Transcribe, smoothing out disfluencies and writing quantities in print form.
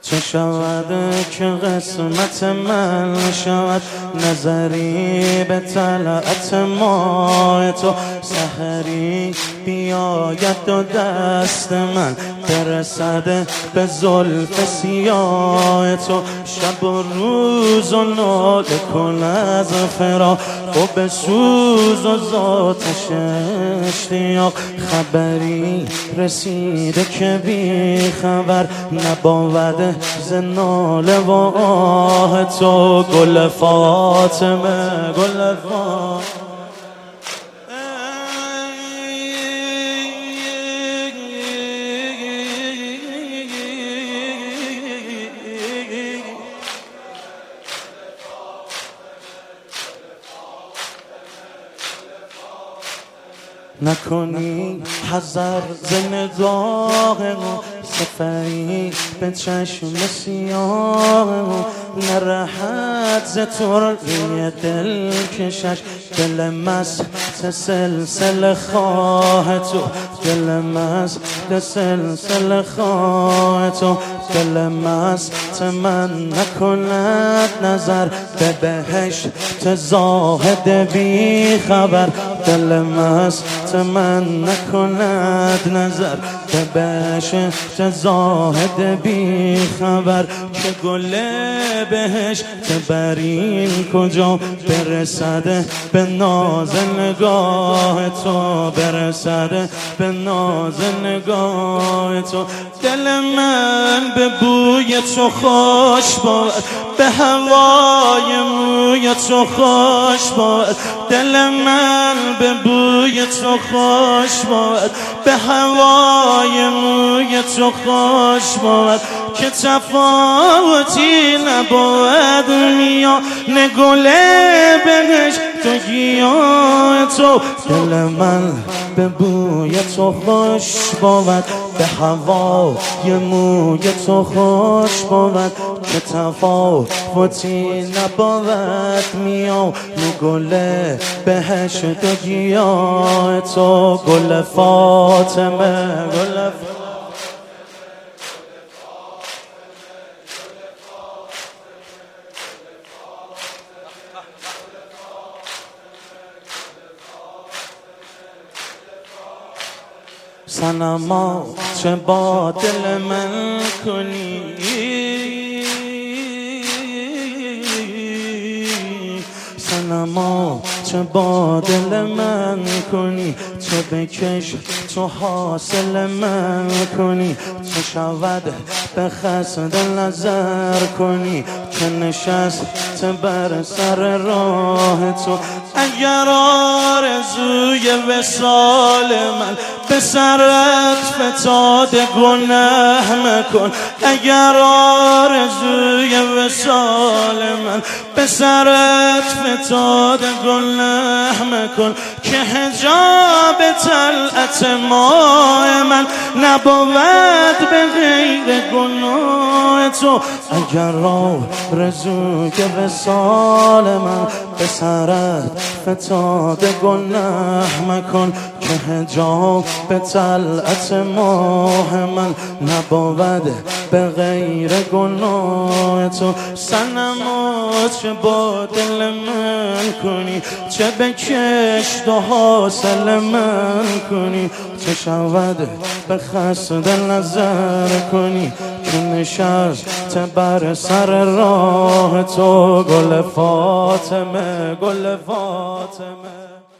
چه شود که قسمت من شود نظری به طلعت ماه تو. سحری بیاید و دست من برسد به زلف سیاه تو. شب و روز و ناله کن از فراق و به سوز و ذاتش اشتیاق. خبری رسیده که بی خبر نباید ز ناله و آه تو. گل فاطمه گل فاطمه نکنی حذر ز نگاه ما سفری به چشم سیاه ما. نرهد ز ترکی دل کشش دل مست سلسله خواه تو. دل مست سلسله خواه تو. دل مست من نکند نظر به بهشت زاهد بی خبر. دل مست من نکند نظر به بهشت زاهد بی خبر. که گل بهشت برین کجا برسد به ناز نگاه تو. برسد به ناز نگاه تو. دل من به بوی تو خوش باد به هوای موی تو خوش باد. دل من به بوی تو خوش باد به هوای موی تو خوش باد. که تفاوتی نبود میان گل بهشت و گیاه تو. دل من به بوی تو خوش بود به هوای موی تو خوش بود. که تفاوتی نبود میان گل بهشت و گیاه تو. گل فاطمه گل فاطمه صنما چه با دل من کنی صنما چه با دل من کنی. چه بکش تو حاصل من کنی. چه شود به خسد نظر کنی. که نشست بر سر راه تو. اگر آرزوی وصال من به سرت فتاد گناه مکن. اگر آرزوی وصال من به سرت فتاد گناه مکن. که حجاب طلعت ماه من نبود به غیر گناه تو. اگر آرزوی وصال من به سرت فتاد گناه مکن. که حجاب به طلعت ماه من نبود به غیر گناه تو. صنما چه با دل من کنی. چه بکش و حاصل من کنی. چه شود به خسد نظر کنی. که نشست بر سر راه تو. گل فاطمه گل فاطمه